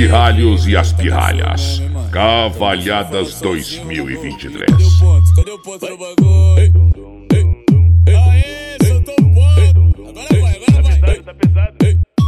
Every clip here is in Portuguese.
pirralhos e as pirralhas. Cavalhadas 2023. Cadê o ponto do bagulho? Aê, soltou o ponto. Agora vai. Tá pesado.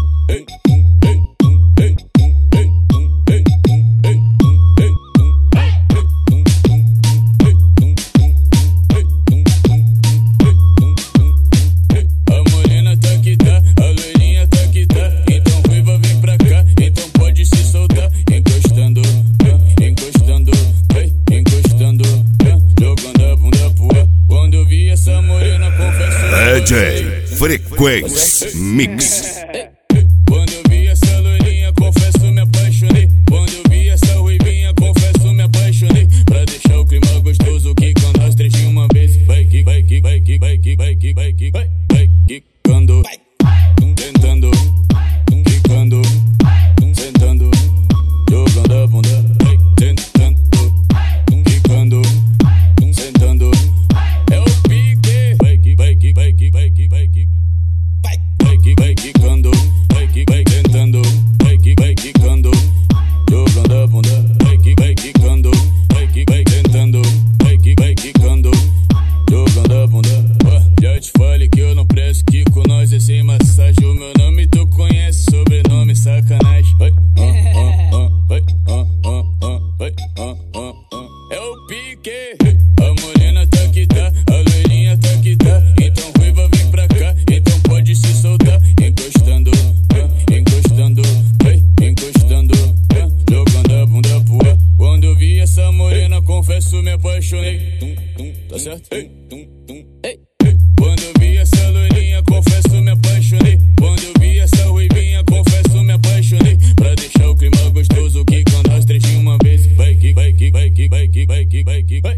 A morena tá que tá, a loirinha tá que tá. Então ruiva vem pra cá, então pode se soltar. Encostando, encostando, encostando, jogando a bunda pro ar. Quando eu vi essa morena, confesso. DJ Frequência Mix. Quando eu vi essa loirinha, confesso me apaixonei. Quando eu vi essa ruivinha, confesso me apaixonei. Pra deixar o clima gostoso, que quando nós três de uma vez. Vai que, vai que, vai que, vai que, vai que, vai que, vai quicando, tentando, quicando, sentando, jogando a bunda, vai tentando, quicando, sentando. É o pique, vai que, vai que, vai que, vai que, vai que. Vai quicando, vai tentando, vai quicando, jogando a bunda, vai quicando, vai tentando, vai quicando, jogando a bunda. Já te falei que eu não presto, que com nós é sem massagem. O meu nome tu conhece, sobrenome sacanagem. Vai, vai, é o pique. A morena tá que tá, a loirinha tá que tá. Então ruiva vem pra cá, então pode se soltar. Encostando, encostando, encostando, jogando a bunda pro ar. Quando eu vi essa morena, confesso me apaixonei. Tá certo? Quando eu vi essa loirinha, confesso me apaixonei. Quando eu vi essa ruivinha, confesso me apaixonei. Pra deixar o clima gostoso, que quando nós três de uma vez. Vai que, vai que, vai que, vai que, vai que, vai que, vai.